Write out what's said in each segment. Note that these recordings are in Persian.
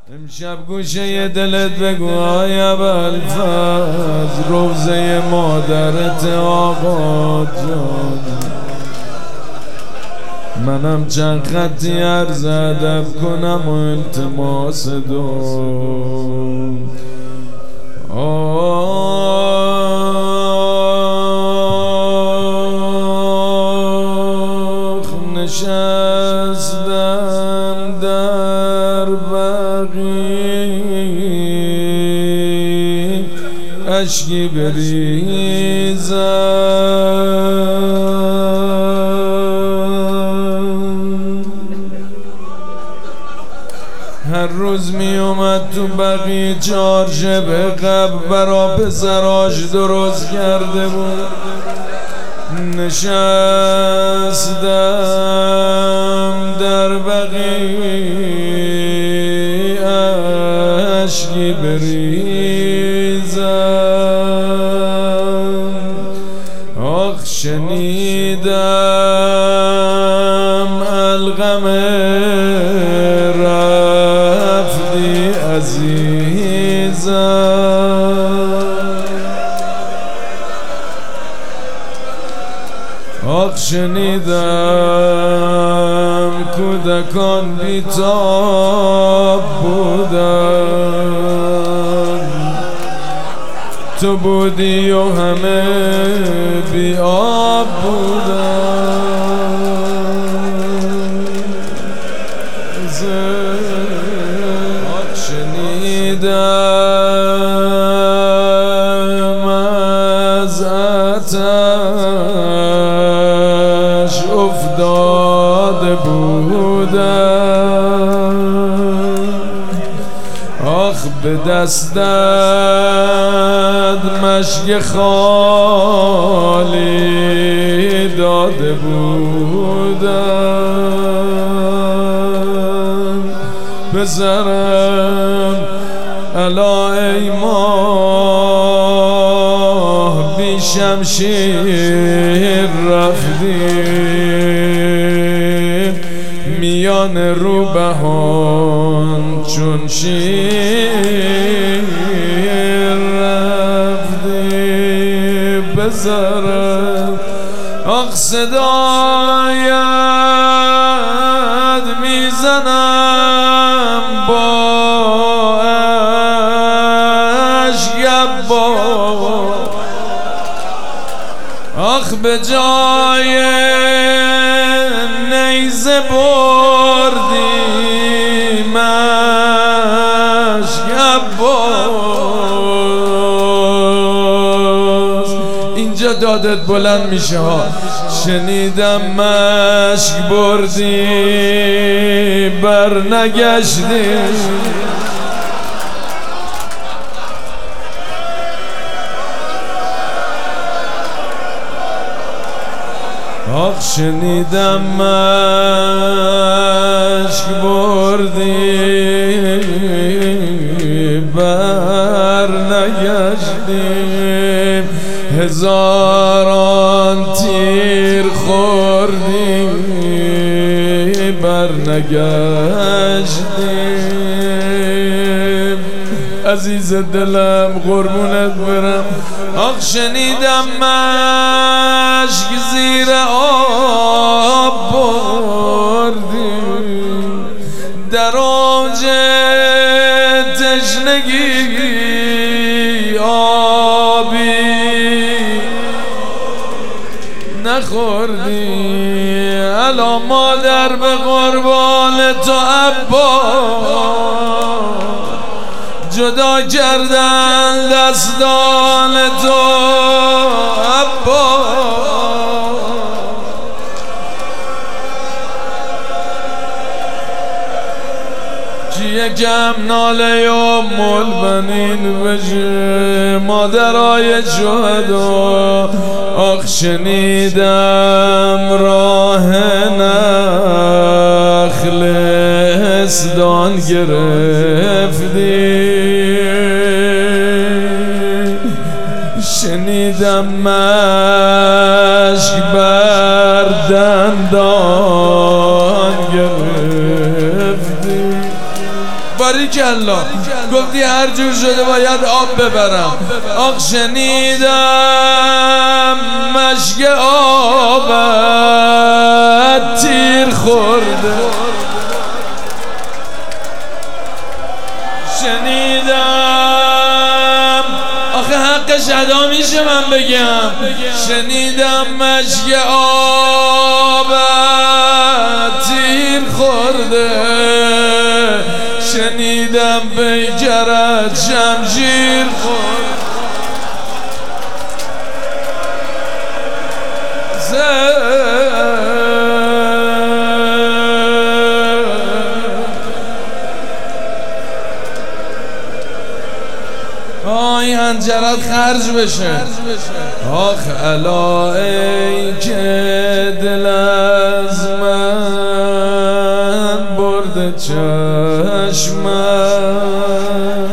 امشب گوشه دلت بگو آی ابوالفضل، روضه مادرت آقا جان. منم چند خطی عرض ادب کنم و التماس دو. آخ نشستم در بقیع اشکی بریزم. هر روز می اومد تو بقیع چارچه به قبل برا پسراش درست کرده بود. نشستم در بقیع اشکی بریزم. آخ شنیدم الغم رفتی عزیزم. آخ شنیدم کودکان بی‌تاب بودن، تو بودی و همه بی آب بودن. شنیدم از آتش افتاده بودن. آخ به دستت مشک خالی داده بودن. پسرم الا ای ماه بی شمشیر رفتی، میان روبهان چون شیر رفتی. پسرم آخ صدایت میزنم با آخ به جای نیزه بردی مشک عباس. اینجا دادت بلند میشه ها. شنیدم مشک بردی بر نگشتی. آخ شنیدم مشک بردی بر نگشتی. هزاران تیر خوردی بر نگشتی. عزیز دلم قربونت برم. آخ شنیدم مشک زیر آب بردی، در اوج تشنگی آبی نخوردی. الا مادر به قربان تو عباس جدا کردن دستان تو عباس. کیه کم ناله ام البنین بشه مادرای شهدا. آخ شنیدم راه نخلستان گرفتی، شنیدم مشک بر دندان گرفتی. باریکالله. گفتی هر جور شده باید آب ببرم. آخ شنیدم مشک آبت تیر خورده، شنیدم آخه حقش ادا میشه من بگم، شنیدم مشک آبت تیر خورده، شنیدم پیکرت شمشیر خورده. این هنجرت خرج بشه. آخ الا ای که دل از من برده چشمم،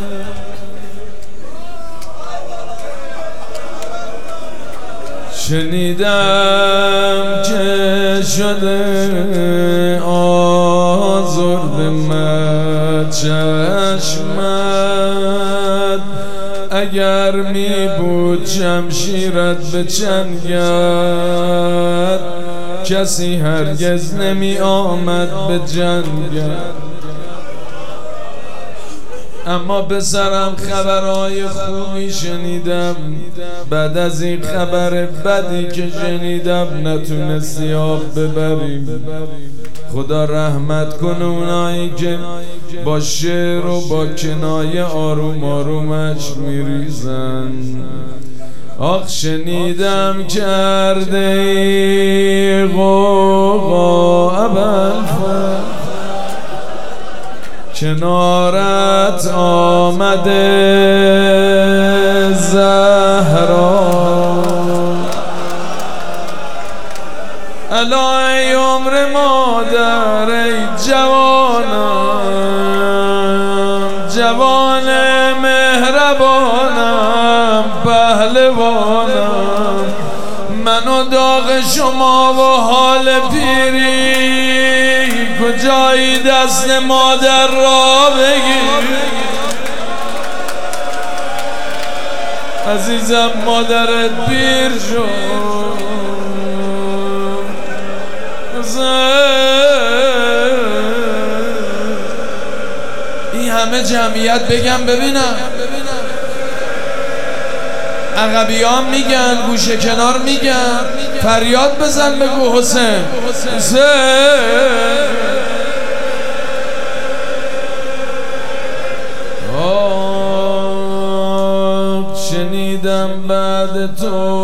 شنیدم که شده آزرد من چشمت، اگر می بود شمشیرت به چنگت، کسی هرگز نمی آمد به جنگت. اما پسرم خبرهای خوبی شنیدم، بعد از این خبر بدی که شنیدم نتونستی آب ببریم. خدا رحمت کنه اونایی که با شعر و با کنایه آروم آرومش میریزن. آخ شنیدم کرده ای غوغا ابوالفضل، کنارت آمده زهرا، الا ای عمر مادر ای جوانم، جوان مهربانم پهلوانم، من و داغ شما و حال پیری، کجایی دست مادر را بگیر. عزیزم مادرت پیر شد، این همه جمعیت بگم ببینم، عقبی ها میگن، گوشه کنار میگن، فریاد بزن بگو حسین حسین. شنیدم بعد تو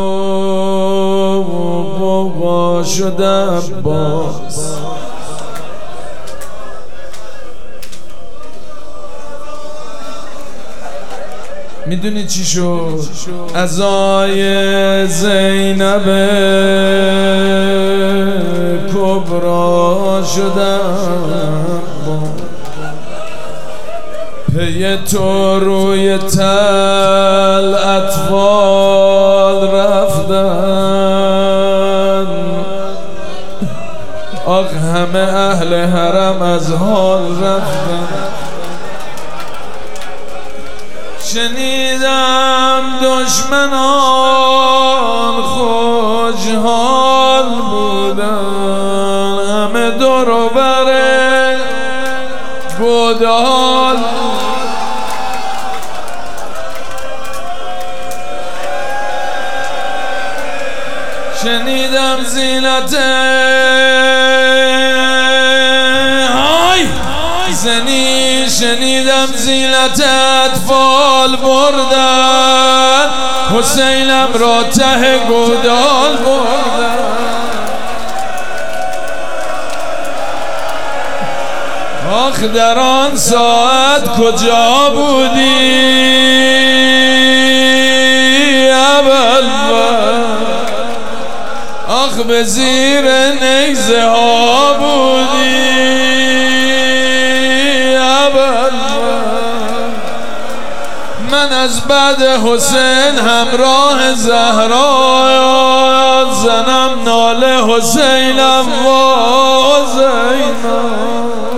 بابا شده عباس، میدونی چی شد؟ عزای زینب کبرا شدم، پی تو روی تل اطفال رفتن، آخ همه اهل حرم از حال رفتن. شنیدم دشمنان خوشحال بودن، همه دور و بر گودال، شنیدم زینت شنیدم زینت اطفال بردن، حسینم را ته گودال بردن. آخ در آن ساعت کجا بودی ابوالفضل، آخ به زیر نیزه ها بودی من از بعد حسین همراه زهرا، زنم ناله حسینم و زینب.